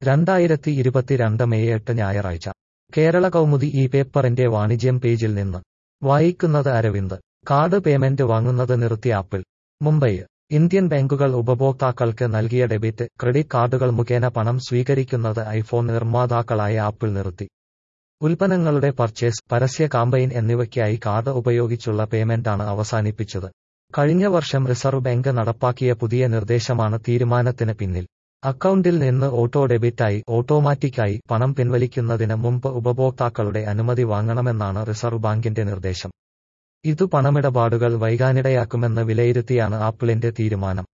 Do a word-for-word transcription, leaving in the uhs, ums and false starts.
രണ്ടായിരത്തി ഇരുപത്തിരണ്ട് മെയ് എട്ട് ഞായറാഴ്ച കേരള കൗമുദി ഈ പേപ്പറിന്റെ വാണിജ്യം പേജിൽ നിന്ന് വായിക്കുന്നത് അരവിന്ദ്. കാർഡ് പേയ്മെന്റ് വാങ്ങുന്നത് നിർത്തി ആപ്പിൾ. മുംബൈ. ഇന്ത്യൻ ബാങ്കുകൾ ഉപഭോക്താക്കൾക്ക് നൽകിയ ഡെബിറ്റ്, ക്രെഡിറ്റ് കാർഡുകൾ മുഖേന പണം സ്വീകരിക്കുന്നത് ഐഫോൺ നിർമ്മാതാക്കളായ ആപ്പിൾ നിർത്തി. ഉൽപ്പന്നങ്ങളുടെ പർച്ചേസ്, പരസ്യ കാമ്പയിൻ എന്നിവയ്ക്കായി കാർഡ് ഉപയോഗിച്ചുള്ള പേയ്മെന്റാണ് അവസാനിപ്പിച്ചത്. കഴിഞ്ഞ വർഷം റിസർവ് ബാങ്ക് നടപ്പാക്കിയ പുതിയ നിർദ്ദേശമാണ് തീരുമാനത്തിന് പിന്നിൽ. അക്കൗണ്ടിൽ നിന്ന് ഓട്ടോ ഡെബിറ്റായി ഓട്ടോമാറ്റിക്കായി പണം പിൻവലിക്കുന്നതിന് മുമ്പ് ഉപഭോക്താക്കളുടെ അനുമതി വാങ്ങണമെന്നാണ് റിസർവ് ബാങ്കിന്റെ നിർദ്ദേശം. ഇതു പണമിടപാടുകൾ വൈകാനിടയാക്കുമെന്ന് വിലയിരുത്തിയാണ് ആപ്പിളിന്റെ തീരുമാനം.